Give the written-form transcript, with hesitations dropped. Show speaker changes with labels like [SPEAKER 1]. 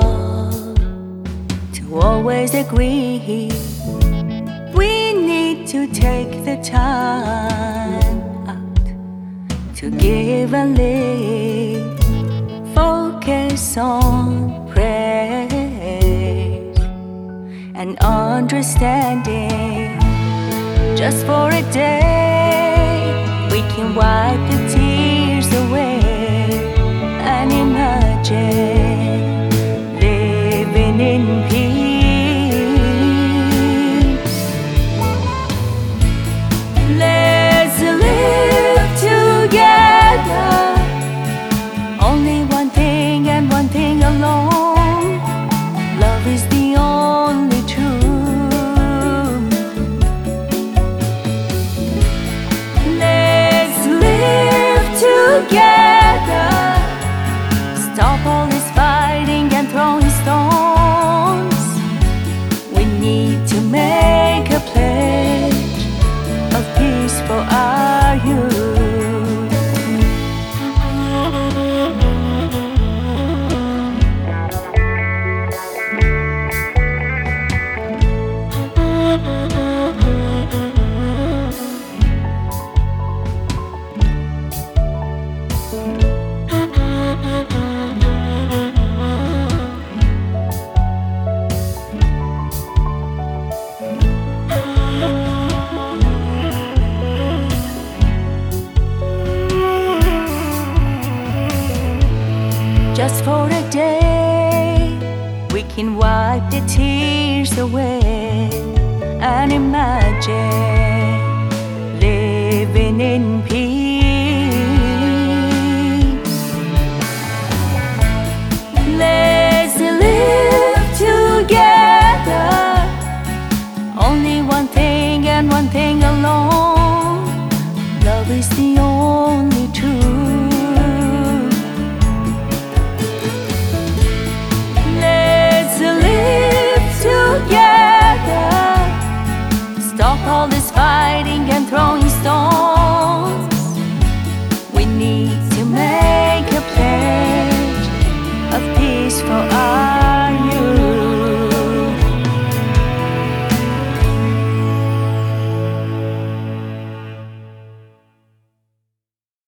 [SPEAKER 1] love to always agree. We need to take the time out to give and live. Focus on praise and understanding. Just for a day, we can wipe the tears away and imagine living in peace. Let's live together, only one thing and one thing alone. Love is the only truth. Let's live together, stop all this fighting and throwing stones. We need to make a pledge of peace for our youth. Just for a day, we can wipe the tears away and imagine living in peace. Let's live together, only one thing and one thing alone. Love is the only truth. Stop all this fighting and throwing